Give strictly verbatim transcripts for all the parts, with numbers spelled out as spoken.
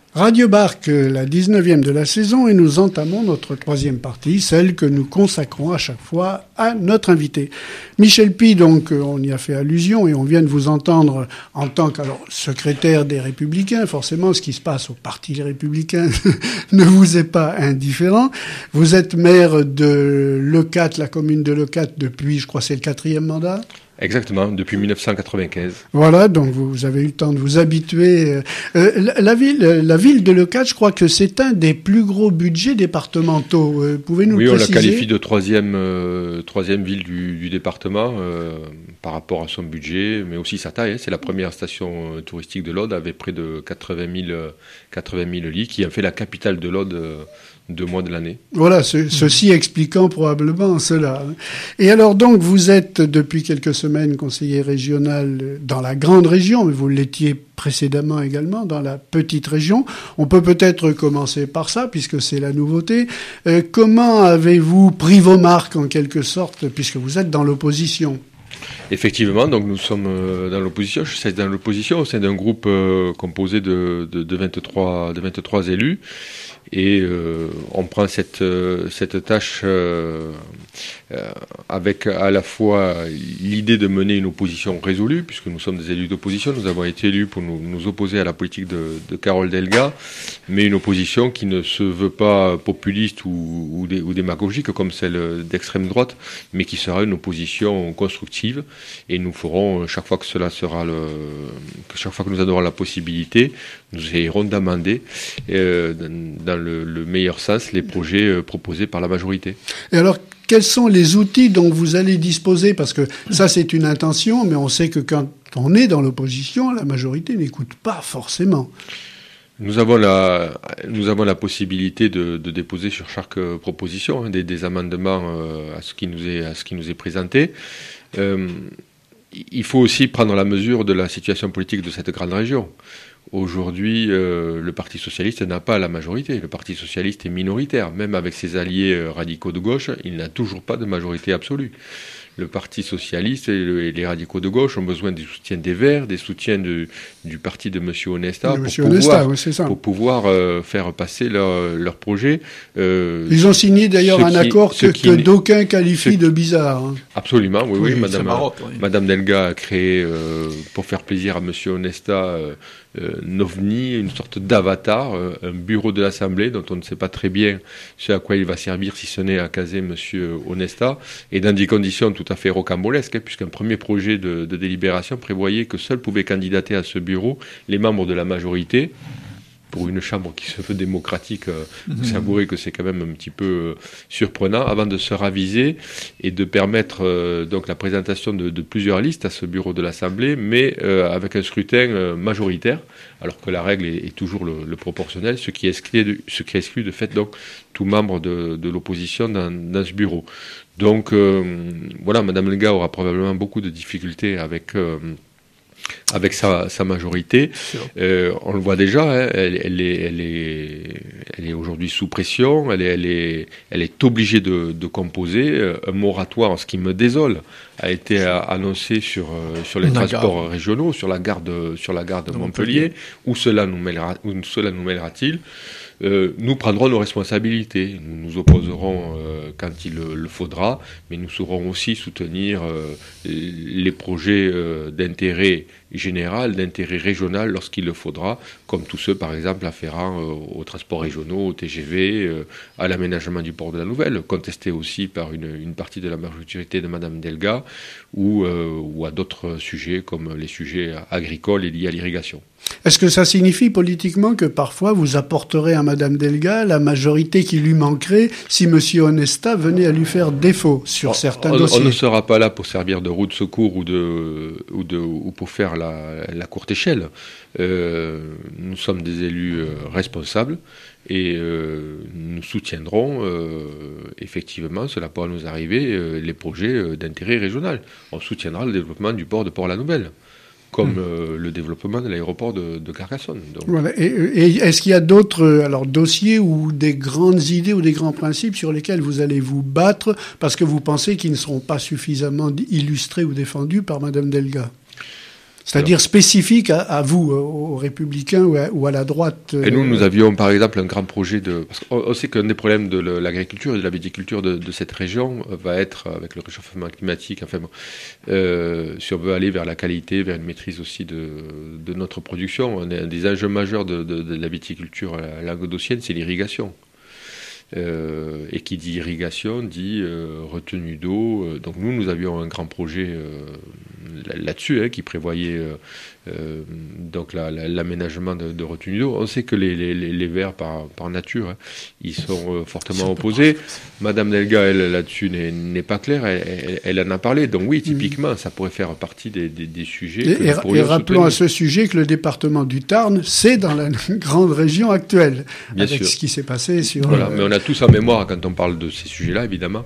Radio Barque, la dix-neuvième de la saison, et nous entamons notre troisième partie, celle que nous consacrons à chaque fois à notre invité. Michel Py, donc, on y a fait allusion, et on vient de vous entendre en tant que alors, secrétaire des Républicains. Forcément, ce qui se passe au Parti républicain ne vous est pas indifférent. Vous êtes maire de Leucate, la commune de Leucate, depuis, je crois, c'est le quatrième mandat. Exactement, depuis mille neuf cent quatre-vingt-quinze. Voilà, donc vous avez eu le temps de vous habituer. Euh, la, la ville, la ville de Leucate, je crois que c'est un des plus gros budgets départementaux. Euh, pouvez-nous oui, le préciser ? Oui, on la qualifie de troisième, euh, troisième ville du, du département euh, par rapport à son budget, mais aussi sa taille. Hein. C'est la première station euh, touristique de l'Aude, avec près de quatre-vingt mille lits, qui a fait la capitale de l'Aude euh, deux mois de l'année. Voilà, ce, ceci expliquant probablement cela. Et alors donc, vous êtes depuis quelques semaines conseiller régional dans la grande région, mais vous l'étiez précédemment également dans la petite région. On peut peut-être commencer par ça, puisque c'est la nouveauté. Euh, comment avez-vous pris vos marques, en quelque sorte, puisque vous êtes dans l'opposition ? Effectivement, donc nous sommes dans l'opposition. Je suis dans l'opposition au sein d'un groupe euh, composé de, de, de, vingt-trois, de vingt-trois élus. Et euh, on prend cette, euh, cette tâche euh, euh, avec à la fois l'idée de mener une opposition résolue, puisque nous sommes des élus d'opposition. Nous avons été élus pour nous, nous opposer à la politique de, de Carole Delga, mais une opposition qui ne se veut pas populiste ou, ou, dé, ou démagogique comme celle d'extrême droite, mais qui sera une opposition constructive. Et nous ferons, chaque fois que cela sera le, chaque fois que nous en aurons la possibilité, nous essayerons d'amender euh, dans le, le meilleur sens les projets euh, proposés par la majorité. Et alors, quels sont les outils dont vous allez disposer ? Parce que ça, c'est une intention, mais on sait que quand on est dans l'opposition, la majorité n'écoute pas forcément. Nous avons la, nous avons la possibilité de, de déposer sur chaque euh, proposition hein, des, des amendements euh, à ce qui nous est, à ce qui nous est présenté. Euh, il faut aussi prendre la mesure de la situation politique de cette grande région. Aujourd'hui, euh, le Parti socialiste n'a pas la majorité. Le Parti socialiste est minoritaire. Même avec ses alliés euh, radicaux de gauche, il n'a toujours pas de majorité absolue. Le Parti socialiste et, le, et les radicaux de gauche ont besoin du soutien des Verts, des soutiens de, du parti de M. Onesta pour, Monsieur pouvoir, Onesta, oui, c'est ça. pour pouvoir euh, faire passer leur, leur projet. Euh, Ils ont signé d'ailleurs un qui, accord que, qui, que d'aucuns qualifient de bizarre. Hein. Absolument, oui, oui. oui Madame, Maroc, oui. Madame Delga a créé, euh, pour faire plaisir à M. Onesta, euh, Euh, un ovni, une sorte d'avatar, euh, un bureau de l'Assemblée dont on ne sait pas très bien ce à quoi il va servir, si ce n'est à caser M. Onesta, et dans des conditions tout à fait rocambolesques, hein, puisqu'un premier projet de, de délibération prévoyait que seuls pouvaient candidater à ce bureau les membres de la majorité. Pour une chambre qui se veut démocratique, euh, mmh. vous savourez que c'est quand même un petit peu euh, surprenant, avant de se raviser et de permettre euh, donc la présentation de, de plusieurs listes à ce bureau de l'Assemblée, mais euh, avec un scrutin euh, majoritaire, alors que la règle est, est toujours le, le proportionnel, ce qui exclut de, ce qui exclut de fait donc tout membre de, de l'opposition dans, dans ce bureau. Donc euh, voilà, Madame Delga aura probablement beaucoup de difficultés avec euh, avec sa, sa majorité. Euh, on le voit déjà, hein, elle, elle est, elle est, elle est aujourd'hui sous pression, elle est, elle est, elle est obligée de, de composer. Un moratoire, ce qui me désole, a été annoncé sur, sur les la transports gare. régionaux, sur la gare de, sur la gare de, de Montpellier. Montpellier. Où cela nous mêlera, où cela nous mêlera-t-il ? Euh, nous prendrons nos responsabilités. Nous nous opposerons euh, quand il le, le faudra, mais nous saurons aussi soutenir euh, les projets euh, d'intérêt général, d'intérêt régional lorsqu'il le faudra, comme tous ceux par exemple afférents euh, aux transports régionaux, au T G V, euh, à l'aménagement du port de la Nouvelle, contesté aussi par une, une partie de la majorité de Madame Delga, ou, euh, ou à d'autres sujets comme les sujets agricoles et liés à l'irrigation. Est-ce que ça signifie politiquement que parfois vous apporterez à Madame Delga la majorité qui lui manquerait si M. Onesta venait à lui faire défaut sur on, certains on, dossiers ? On ne sera pas là pour servir de roue de secours ou, de, ou, de, ou pour faire la, la courte échelle. Euh, nous sommes des élus euh, responsables et euh, nous soutiendrons euh, effectivement, cela pourra nous arriver, euh, les projets euh, d'intérêt régional. On soutiendra le développement du port de Port-la-Nouvelle, comme mmh. euh, le développement de l'aéroport de, de Carcassonne. Donc. Voilà. Et, et est-ce qu'il y a d'autres alors, dossiers ou des grandes idées ou des grands principes sur lesquels vous allez vous battre parce que vous pensez qu'ils ne seront pas suffisamment illustrés ou défendus par Madame Delga ? C'est-à-dire spécifique à, à vous, aux Républicains ou à, ou à la droite. Et nous, nous avions par exemple un grand projet de... Parce qu'on on sait qu'un des problèmes de l'agriculture et de la viticulture de, de cette région va être, avec le réchauffement climatique, enfin, euh, si on veut aller vers la qualité, vers une maîtrise aussi de, de notre production, on est un des enjeux majeurs de, de, de la viticulture languedocienne, c'est l'irrigation. Euh, et qui dit irrigation dit euh, retenue d'eau. Donc nous, nous avions un grand projet euh, là-dessus hein, qui prévoyait euh, euh, donc la, la, l'aménagement de, de retenue d'eau. On sait que les, les, les Verts, par, par nature, hein, ils sont euh, fortement ils opposés. Madame Delga, elle, là-dessus, n'est, n'est pas claire. Elle, elle, elle en a parlé. Donc oui, typiquement, mmh. ça pourrait faire partie des, des, des sujets. Et, et, et rappelons soutenir. à ce sujet que le département du Tarn, c'est dans la grande région actuelle. Bien avec sûr. Ce qui s'est passé sur... Voilà, euh, mais on a tous en mémoire, quand on parle de ces sujets-là, évidemment,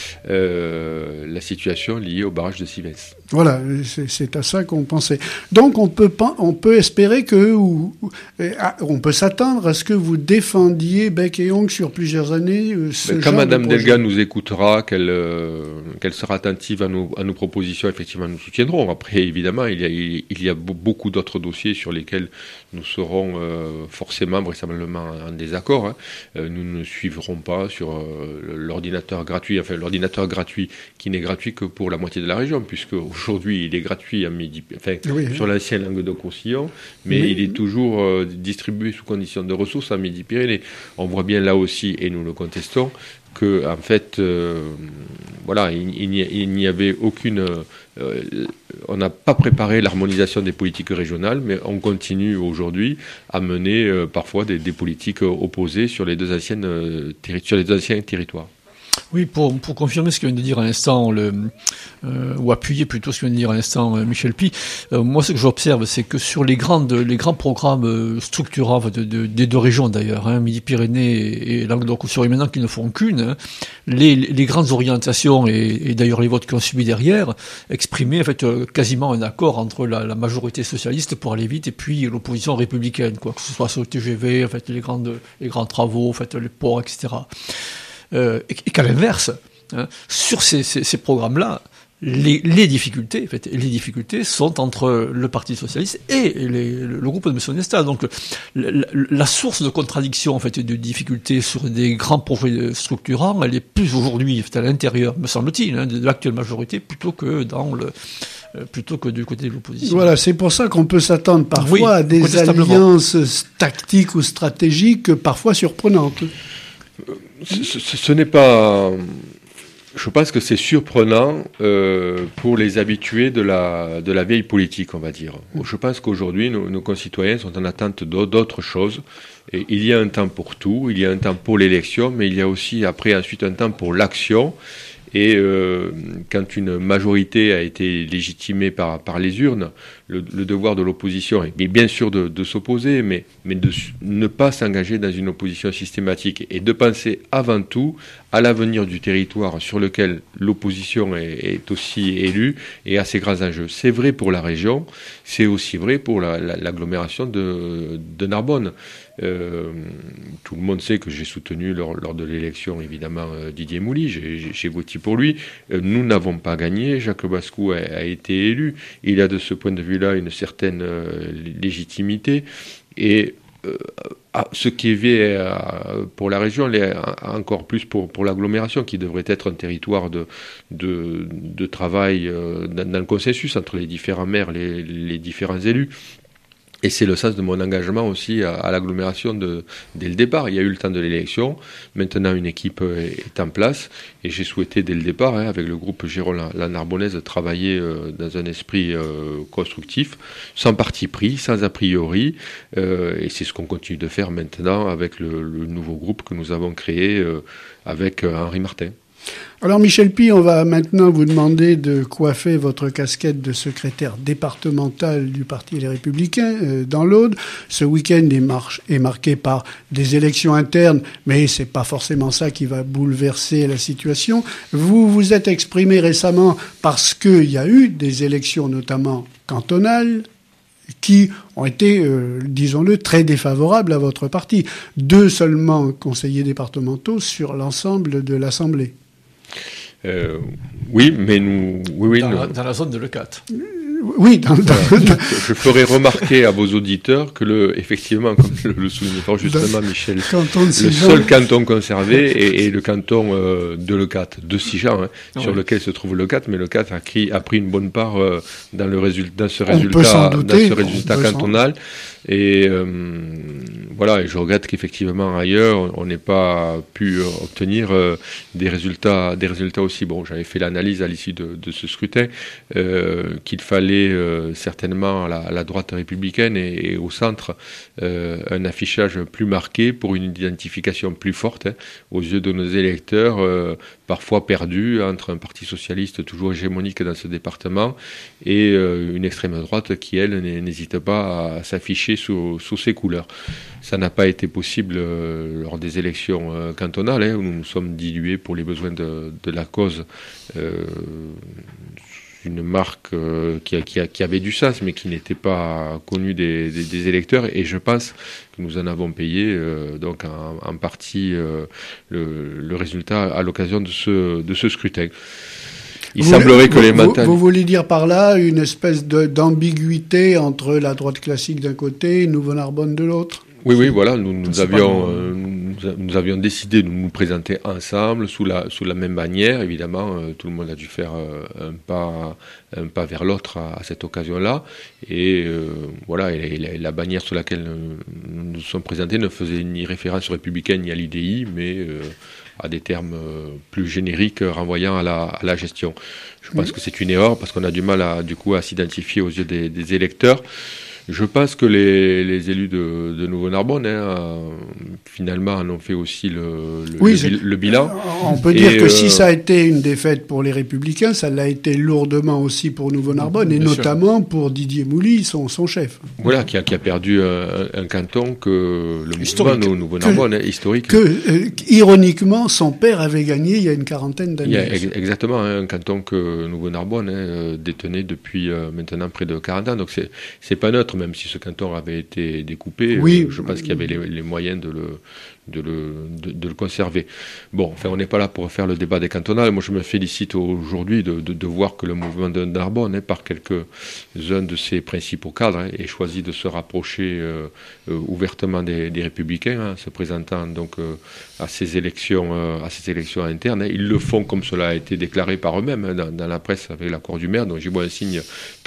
euh, la situation liée au barrage de Sivens. Voilà, c'est, c'est à ça qu'on pensait. Donc, on peut, on peut espérer que, ou, on peut s'attendre à ce que vous défendiez bec et ongle sur plusieurs années ce ben, genre quand Madame de projet. Delga nous écoutera, qu'elle, euh, qu'elle sera attentive à nos, à nos propositions, effectivement, nous soutiendrons. Après, évidemment, il y a, il y a beaucoup d'autres dossiers sur lesquels nous serons euh, forcément, vraisemblablement, en désaccord. Hein. Euh, nous ne suivrons pas sur euh, l'ordinateur gratuit, enfin l'ordinateur gratuit qui n'est gratuit que pour la moitié de la région, puisque aujourd'hui il est gratuit à midi, enfin oui, sur oui. l'ancien Languedoc-Roussillon, mais oui. il est toujours euh, distribué sous condition de ressources à Midi-Pyrénées. On voit bien là aussi, et nous le contestons, que en fait, euh, voilà, il, il, n'y, il n'y avait aucune, euh, on n'a pas préparé l'harmonisation des politiques régionales, mais on continue aujourd'hui à mener euh, parfois des, des politiques opposées sur les deux anciennes euh, terri- sur les deux anciens territoires. Oui, pour, pour confirmer ce que vient de dire à l'instant, le, euh, ou appuyer plutôt ce que vient de dire à l'instant euh, Michel Py, euh, moi ce que j'observe, c'est que sur les, grandes, les grands programmes euh, structurants de, de, des deux régions d'ailleurs, hein, Midi-Pyrénées et, et Languedoc-Roussillon, maintenant qui ne font qu'une, hein, les, les grandes orientations et, et d'ailleurs les votes qui ont suivi derrière exprimaient en fait, euh, quasiment un accord entre la, la majorité socialiste pour aller vite et puis l'opposition républicaine, quoi, que ce soit sur le T G V, en fait, les, grandes, les grands travaux, en fait, les ports, et cetera. Euh, et, et qu'à l'inverse, hein, sur ces, ces, ces programmes-là, les, les difficultés, en fait, les difficultés sont entre le Parti socialiste et les, le groupe de M. Onesta. Donc, la, la source de contradiction, en fait, de difficultés sur des grands projets structurants, elle est plus aujourd'hui, en fait, à l'intérieur, me semble-t-il, hein, de l'actuelle majorité, plutôt que dans le plutôt que du côté de l'opposition. Voilà, c'est pour ça qu'on peut s'attendre parfois oui, à des alliances tactiques ou stratégiques, parfois surprenantes. Ce, ce, ce n'est pas... Je pense que c'est surprenant euh, pour les habitués de la, de la vieille politique, on va dire. Je pense qu'aujourd'hui, nos, nos concitoyens sont en attente d'autres choses. Et il y a un temps pour tout, il y a un temps pour l'élection, mais il y a aussi après ensuite un temps pour l'action. Et euh, quand une majorité a été légitimée par, par les urnes, le, le devoir de l'opposition est bien sûr de, de s'opposer, mais, mais de ne pas s'engager dans une opposition systématique et de penser avant tout à l'avenir du territoire sur lequel l'opposition est, est aussi élue et à ses grands enjeux. C'est vrai pour la région, c'est aussi vrai pour la, la, l'agglomération de, de Narbonne. Euh, tout le monde sait que j'ai soutenu lors, lors de l'élection évidemment euh, Didier Mouly, j'ai, j'ai, j'ai voté pour lui. Euh, nous n'avons pas gagné, Jacques Bascou a, a été élu, il a de ce point de vue-là une certaine euh, légitimité et euh, ce qui est vrai euh, pour la région, l'est encore plus pour, pour l'agglomération qui devrait être un territoire de, de, de travail euh, dans, dans le consensus entre les différents maires, les, les différents élus. Et c'est le sens de mon engagement aussi à, à l'agglomération de, dès le départ. Il y a eu le temps de l'élection. Maintenant, une équipe est en place. Et j'ai souhaité, dès le départ, hein, avec le groupe Jérôme la, la Narbonnaise, travailler euh, dans un esprit euh, constructif, sans parti pris, sans a priori. Euh, et c'est ce qu'on continue de faire maintenant avec le, le nouveau groupe que nous avons créé euh, avec euh, Henri Martin. Alors Michel Py, on va maintenant vous demander de coiffer votre casquette de secrétaire départemental du Parti Les Républicains euh, dans l'Aude. Ce week-end est, marche, est marqué par des élections internes, mais c'est pas forcément ça qui va bouleverser la situation. Vous vous êtes exprimé récemment parce qu'il y a eu des élections, notamment cantonales, qui ont été, euh, disons-le, très défavorables à votre parti. Deux seulement conseillers départementaux sur l'ensemble de l'Assemblée. Euh, oui, mais nous... Oui, oui, dans, nous... La, dans la zone de l'E quatre. Oui, dans, dans, voilà. dans... Je ferai remarquer à vos auditeurs que, le, effectivement, comme le, le soulignait fort justement dans Michel, le seul canton conservé est, est le canton euh, de Leucate, de Sigean, hein, ouais. sur lequel se trouve Leucate, mais Leucate a, a pris une bonne part euh, dans, le résultat, dans ce résultat, dans ce résultat cantonal. Et euh, voilà, et je regrette qu'effectivement ailleurs on n'ait pas pu obtenir euh, des résultats, des résultats aussi bons. J'avais fait l'analyse à l'issue de, de ce scrutin euh, qu'il fallait euh, certainement à la, à la droite républicaine et, et au centre euh, un affichage plus marqué pour une identification plus forte hein, aux yeux de nos électeurs, euh, parfois perdus entre un parti socialiste toujours hégémonique dans ce département et euh, une extrême droite qui elle n'hésite pas à s'afficher Sous, sous ces couleurs. Ça n'a pas été possible euh, lors des élections euh, cantonales, hein, où nous nous sommes dilués pour les besoins de, de la cause. Euh, une marque euh, qui, a, qui, a, qui avait du sens, mais qui n'était pas connue des, des, des électeurs. Et je pense que nous en avons payé euh, donc en, en partie euh, le, le résultat à l'occasion de ce, de ce scrutin. Il vous, semblerait que vous, les mentalités... Vous, vous voulez dire par là une espèce de, d'ambiguïté entre la droite classique d'un côté et Nouveau-Narbonne de l'autre? Oui, oui, voilà, nous, nous, avions, euh, nous, nous avions décidé de nous présenter ensemble, sous la, sous la même bannière. Évidemment, euh, tout le monde a dû faire euh, un, pas, un pas vers l'autre à, à cette occasion-là. Et euh, voilà, et la, la bannière sur laquelle nous nous sommes présentés ne faisait ni référence républicaine ni à l'U D I, mais... Euh, à des termes euh, plus génériques renvoyant à la, à la gestion. Je pense mmh. que c'est une erreur parce qu'on a du mal à, du coup, à s'identifier aux yeux des, des électeurs. Je pense que les, les élus de, de Nouveau-Narbonne, hein, finalement, en ont fait aussi le, le, oui, le, le bilan. On peut et dire que euh, si ça a été une défaite pour les Républicains, ça l'a été lourdement aussi pour Nouveau-Narbonne, et notamment sûr. pour Didier Mouly, son, son chef. Voilà, qui a, qui a perdu un, un canton que le historique. mouvement Nouveau-Narbonne, que, hein, historique. Que, euh, ironiquement, son père avait gagné il y a une quarantaine d'années. Il y a, exactement, hein, un canton que Nouveau-Narbonne hein, détenait depuis euh, maintenant près de quarante ans, donc c'est, c'est pas neutre. Même si ce canton avait été découpé, oui, euh, je pense qu'il y avait les, les moyens de le, de, le, de, de le conserver. Bon, enfin, on n'est pas là pour faire le débat des cantonales. Moi, je me félicite aujourd'hui de, de, de voir que le mouvement de Narbonne, hein, par quelques-uns de ses principaux cadres, hein, ait choisi de se rapprocher euh, euh, ouvertement des, des Républicains, hein, se présentant donc euh, à ces élections, euh, à ces élections internes. Hein. Ils le font comme cela a été déclaré par eux-mêmes hein, dans, dans la presse avec l'accord du maire. Donc, j'y vois un signe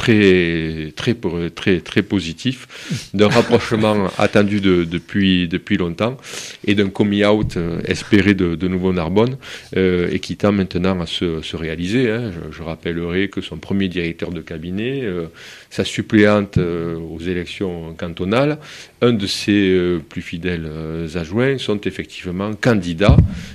très, très, très, très, très positif d'un rapprochement attendu de, depuis, depuis longtemps et d'un coming out euh, espéré de, de Nouveau-Narbonne euh, et qui tend maintenant à se, se réaliser. Hein. Je, je rappellerai que son premier directeur de cabinet, euh, sa suppléante euh, aux élections cantonales, un de ses euh, plus fidèles euh, adjoints sont effectivement candidats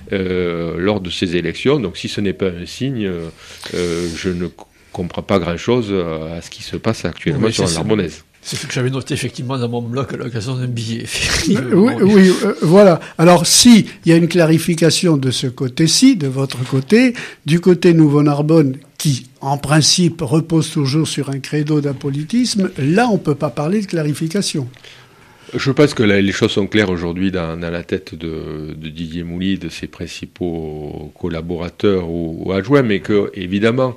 euh, lors de ces élections. Donc si ce n'est pas un signe, euh, euh, je ne comprends pas grand-chose à ce qui se passe actuellement oui, sur la Narbonnaise. C'est ce que j'avais noté effectivement dans mon blog à l'occasion d'un billet. oui, oui euh, voilà. Alors, si il y a une clarification de ce côté-ci, de votre côté, du côté Nouveau-Narbonne, qui, en principe, repose toujours sur un credo d'apolitisme, là, on ne peut pas parler de clarification. Je pense que là, les choses sont claires aujourd'hui dans, dans la tête de, de Didier Mouly, de ses principaux collaborateurs ou, ou adjoints, mais que évidemment,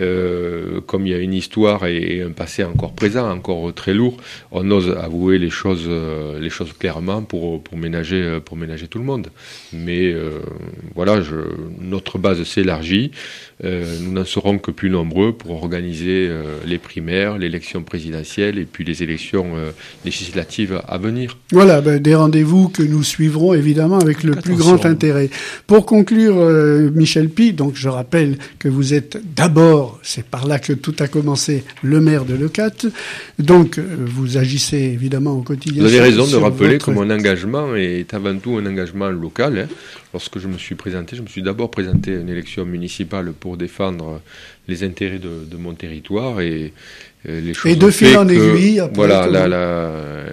euh, comme il y a une histoire et, et un passé encore présent, encore très lourd, on ose avouer les choses, euh, les choses clairement pour pour ménager pour ménager tout le monde. Mais euh, voilà, je, notre base s'élargit. Euh, nous n'en serons que plus nombreux pour organiser euh, les primaires, l'élection présidentielle et puis les élections euh, législatives à venir. Voilà, ben, des rendez-vous que nous suivrons évidemment avec le Attention. plus grand intérêt. Pour conclure, euh, Michel Py, donc je rappelle que vous êtes d'abord, c'est par là que tout a commencé, le maire de Leucate. Donc euh, vous agissez évidemment au quotidien. Vous avez raison de rappeler votre... que mon engagement est avant tout un engagement local. Hein. Lorsque je me suis présenté, je me suis d'abord présenté à une élection municipale pour défendre les intérêts de, de mon territoire et euh, les choses. Et de fil en aiguille. Après, voilà, la, la, la,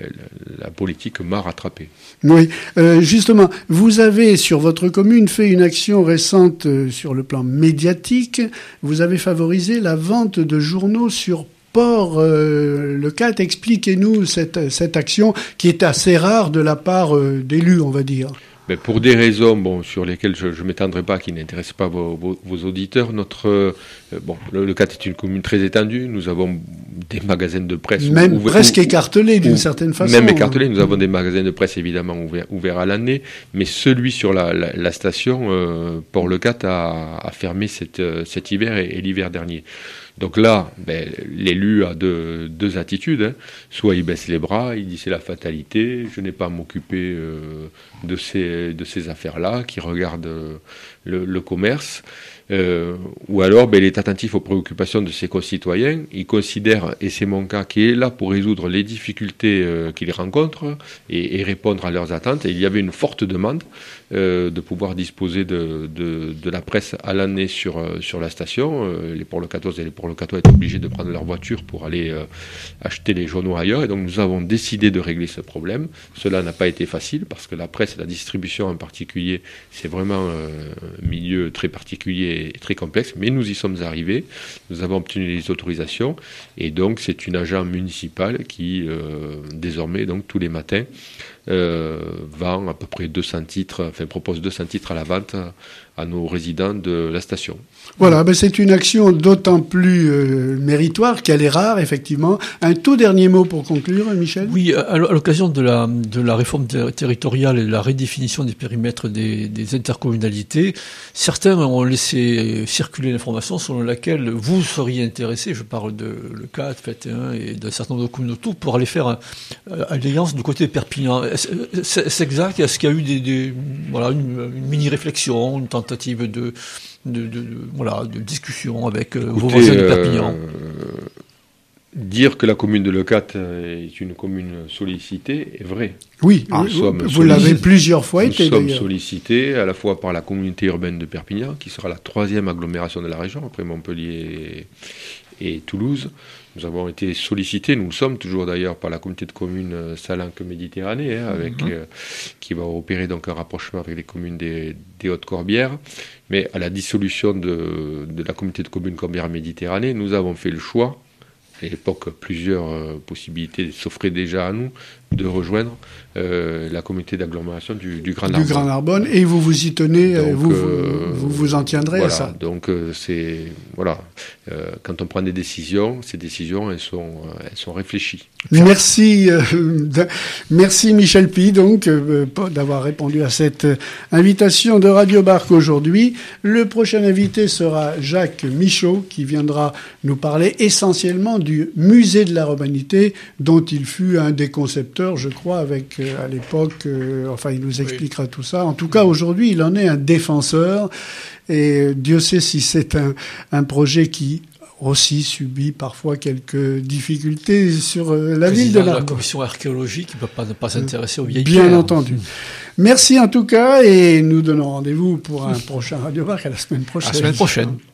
la politique m'a rattrapé. Oui, euh, justement, vous avez sur votre commune fait une action récente euh, sur le plan médiatique. Vous avez favorisé la vente de journaux sur Port euh, Leucate. Expliquez-nous cette, cette action qui est assez rare de la part euh, d'élus, on va dire. Mais pour des raisons bon, sur lesquelles je ne m'étendrai pas, qui n'intéressent pas vos, vos, vos auditeurs, notre, euh, bon, le, le Cat est une commune très étendue. Nous avons des magasins de presse. Même ouverts, presque ou, écartelés d'une ou, certaine façon. Même écartelés. Nous avons des magasins de presse évidemment ouverts, ouverts à l'année. Mais celui sur la, la, la station, euh, Port Le Cat, a, a fermé cet, cet hiver et, et l'hiver dernier. Donc là, ben, l'élu a deux, deux attitudes. Hein. Soit il baisse les bras, il dit c'est la fatalité, je n'ai pas à m'occuper euh, de ces, de ces affaires-là, qui regardent euh, le, le commerce. Euh, ou alors, ben, il est attentif aux préoccupations de ses concitoyens. Il considère, et c'est mon cas, qu'il est là pour résoudre les difficultés euh, qu'ils rencontrent et, et répondre à leurs attentes. Et il y avait une forte demande euh, de pouvoir disposer de, de, de la presse à l'année sur, sur la station. Euh, les Port Le quatorze et les Port Le quatorze étaient obligés de prendre leur voiture pour aller euh, acheter les journaux ailleurs. Et donc nous avons décidé de régler ce problème. Cela n'a pas été facile parce que la presse et la distribution en particulier, c'est vraiment euh, un milieu très particulier et très complexe, mais nous y sommes arrivés, nous avons obtenu les autorisations, et donc c'est une agent municipale qui, euh, désormais, donc tous les matins, euh, vend à peu près deux cents titres, enfin propose deux cents titres à la vente à nos résidents de la station. Voilà, ben c'est une action d'autant plus euh, méritoire qu'elle est rare, effectivement. Un tout dernier mot pour conclure, Michel ? Oui, à l'occasion de la, de la réforme ter- territoriale et de la redéfinition des périmètres des, des intercommunalités, certains ont laissé circuler l'information selon laquelle vous seriez intéressé, je parle de Le Cat, Fête un et d'un certain nombre de communes autour, pour aller faire euh, alliance du côté de Perpignan. C'est, c'est exact ? Est-ce qu'il y a eu des, des, voilà, une, une mini-réflexion, une tentative de, de, de, de, voilà, de discussion avec euh, Écoutez, vos voisins de Perpignan ? euh, Dire que la commune de Le Cat est une commune sollicitée est vrai. Oui, nous vous, sommes vous l'avez plusieurs fois Nous été sommes d'ailleurs. sollicités à la fois par la communauté urbaine de Perpignan, qui sera la troisième agglomération de la région, après Montpellier et, et Toulouse. Nous avons été sollicités, nous le sommes toujours d'ailleurs par la communauté de communes Salanque-Méditerranée, hein, avec, mm-hmm. euh, qui va opérer donc un rapprochement avec les communes des, des Hautes-Corbières. Mais à la dissolution de, de la communauté de communes Corbières-Méditerranée, nous avons fait le choix. À l'époque, plusieurs euh, possibilités s'offraient déjà à nous de rejoindre euh, la communauté d'agglomération du, du Grand Narbonne. Du Grand Narbonne, et vous vous y tenez, donc, vous, euh, vous vous en tiendrez voilà, à ça. Donc euh, c'est voilà, euh, quand on prend des décisions, ces décisions elles sont elles sont réfléchies. Merci, euh, merci Michel Py donc euh, d'avoir répondu à cette invitation de Radio Barque aujourd'hui. Le prochain invité sera Jacques Michaud qui viendra nous parler essentiellement du musée de la Romanité dont il fut un des concepteurs, je crois, avec euh, à l'époque, euh, enfin il nous expliquera oui. tout ça. En tout cas, aujourd'hui, il en est un défenseur et Dieu sait si c'est un, un projet qui aussi subit parfois quelques difficultés sur euh, la ville de Narbonne. La commission archéologique ne peut pas ne pas s'intéresser aux vieilles Bien pierres. entendu. Merci en tout cas et nous donnons rendez-vous pour un prochain Radio Barque à la semaine prochaine. À la semaine prochaine.